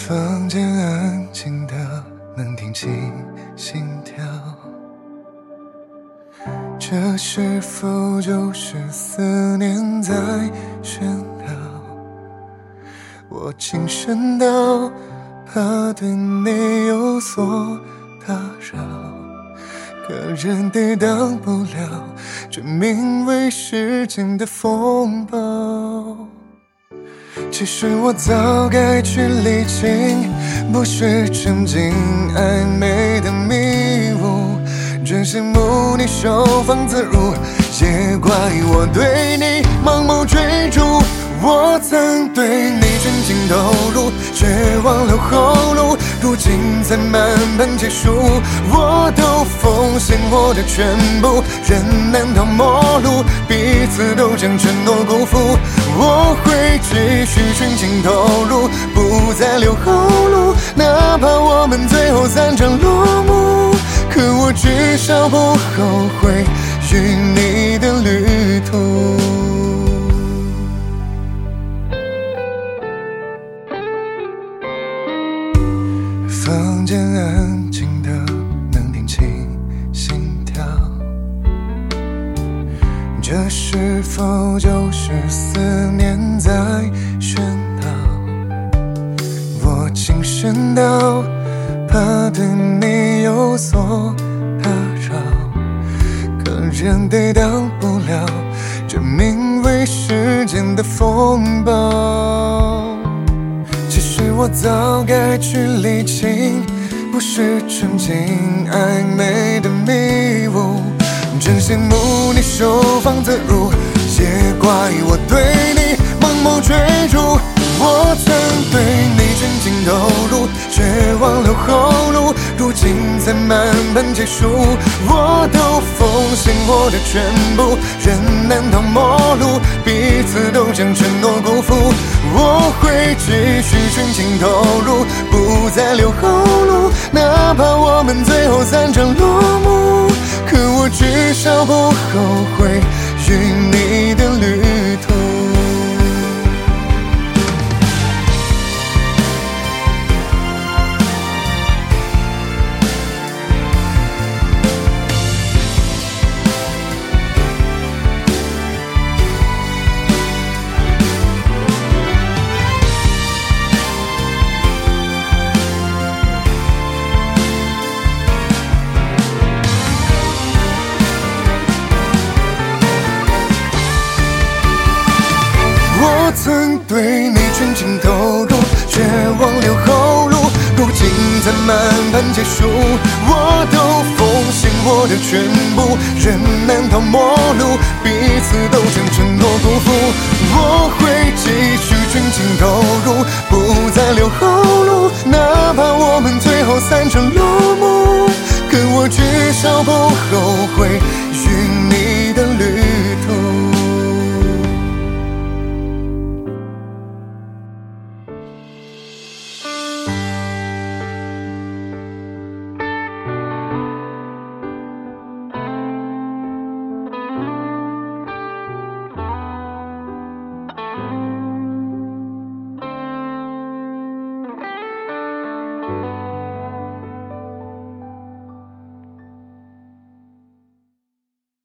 房间安静的能听清心跳，这是否就是思念在喧闹？我谨慎到怕对你有所打扰，可人抵挡不了这名为时间的风暴。其实我早该去理清，不是沉浸暧昧的迷雾，真羡慕你收放自如，也怪我对你盲目追逐。我曾对你全情投入，却忘了后路，如今才慢慢结束。我都奉献我的全部，人难逃陌路，彼此都将承诺辜负。我会继续全情投入，不再留后路，哪怕我们最后散场落幕，可我至少不后悔与你的旅途。房间安静的能听清心跳，这是否就是思念在喧闹？我谨慎到怕对你有所打扰，可人抵挡不了这名为时间的风暴。其实我早该去理清，不是沉浸暧昧的迷雾，真羡慕你收放自如，也怪我对你盲目追逐。我曾对你全情投入，却忘了后路，如今才慢慢结束。我都奉献我的全部，人难逃陌路，彼此都将承诺辜负。我会继续全情投入，不再留后路，哪怕我们最后散场落幕，可我至少不后悔与你的旅途。我曾对你全情投入，却忘留后路，如今才慢慢结束。我都奉献我的全部，人难逃陌路，彼此都将承诺辜负。我会继续全情投入，不再留后路，哪怕我们最后散场落幕，可我至少不后悔与你